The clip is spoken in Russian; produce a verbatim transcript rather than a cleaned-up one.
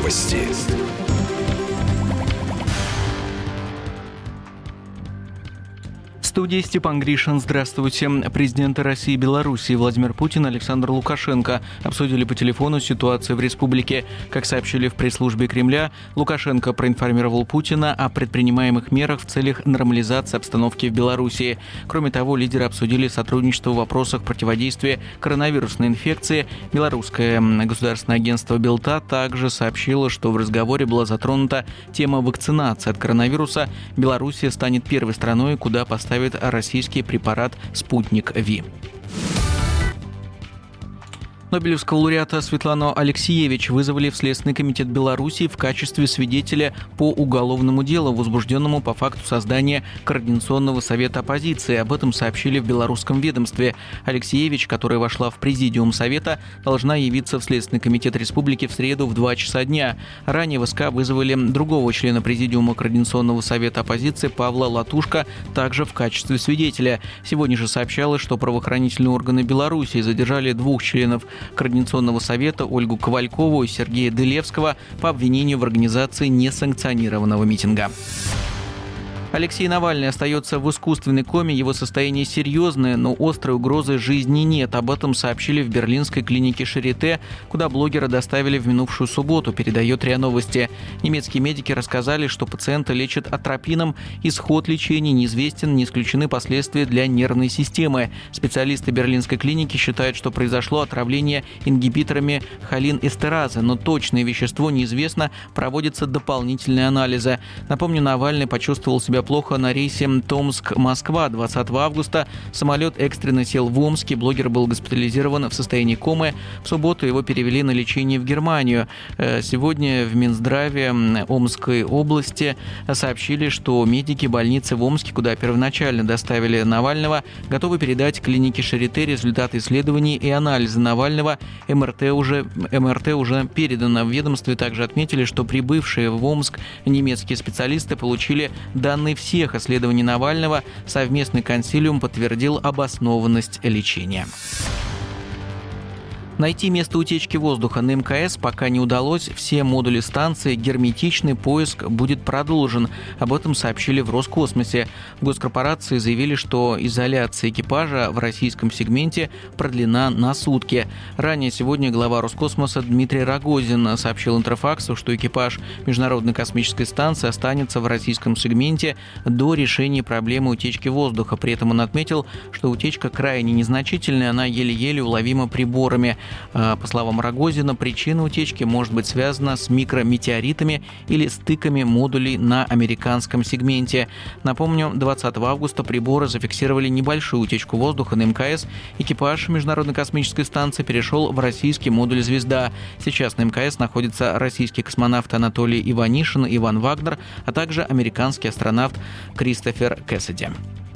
Новости. В студии Степан Гришин. Здравствуйте. Президенты России и Беларуси Владимир Путин и Александр Лукашенко обсудили по телефону ситуацию в республике. Как сообщили в пресс-службе Кремля, Лукашенко проинформировал Путина о предпринимаемых мерах в целях нормализации обстановки в Беларуси. Кроме того, лидеры обсудили сотрудничество в вопросах противодействия коронавирусной инфекции. Белорусское государственное агентство «Белта» также сообщило, что в разговоре была затронута тема вакцинации от коронавируса. Белоруссия станет первой страной, куда поставит российский препарат «Спутник Ви». Нобелевского лауреата Светлану Алексиевич вызвали в Следственный комитет Беларуси в качестве свидетеля по уголовному делу, возбужденному по факту создания Координационного совета оппозиции. Об этом сообщили в белорусском ведомстве. Алексиевич, которая вошла в президиум совета, должна явиться в Следственный комитет республики в среду в два часа дня. Ранее в СК вызвали другого члена президиума Координационного совета оппозиции Павла Латушко также в качестве свидетеля. Сегодня же сообщалось, что правоохранительные органы Беларуси задержали двух членов Координационного совета Ольгу Ковалькову и Сергея Дылевского по обвинению в организации несанкционированного митинга. Алексей Навальный остается в искусственной коме, его состояние серьезное, но острой угрозы жизни нет. Об этом сообщили в берлинской клинике Шарите, куда блогера доставили в минувшую субботу, передает РИА Новости. Немецкие медики рассказали, что пациента лечат атропином, исход лечения неизвестен, не исключены последствия для нервной системы. Специалисты берлинской клиники считают, что произошло отравление ингибиторами холинэстеразы, но точное вещество неизвестно, проводятся дополнительные анализы. Напомню, Навальный почувствовал себя плохо на рейсе Томск-Москва двадцатого августа. Самолет экстренно сел в Омске. Блогер был госпитализирован в состоянии комы. В субботу его перевели на лечение в Германию. Сегодня в Минздраве Омской области сообщили, что медики больницы в Омске, куда первоначально доставили Навального, готовы передать клинике Шарите результаты исследований и анализа Навального. МРТ уже, МРТ уже передано. В ведомстве также отметили, что прибывшие в Омск немецкие специалисты получили данные всех исследований Навального. Совместный консилиум подтвердил обоснованность лечения. Найти место утечки воздуха на МКС пока не удалось. Все модули станции герметичны, поиск будет продолжен. Об этом сообщили в Роскосмосе. В госкорпорации заявили, что изоляция экипажа в российском сегменте продлена на сутки. Ранее сегодня глава Роскосмоса Дмитрий Рогозин сообщил Интерфаксу, что экипаж Международной космической станции останется в российском сегменте до решения проблемы утечки воздуха. При этом он отметил, что утечка крайне незначительная, она еле-еле уловима приборами. По словам Рогозина, причина утечки может быть связана с микрометеоритами или стыками модулей на американском сегменте. Напомню, двадцатого августа приборы зафиксировали небольшую утечку воздуха на МКС. Экипаж Международной космической станции перешел в российский модуль «Звезда». Сейчас на МКС находятся российский космонавт Анатолий Иванишин и Иван Вагнер, а также американский астронавт Кристофер Кэссиди.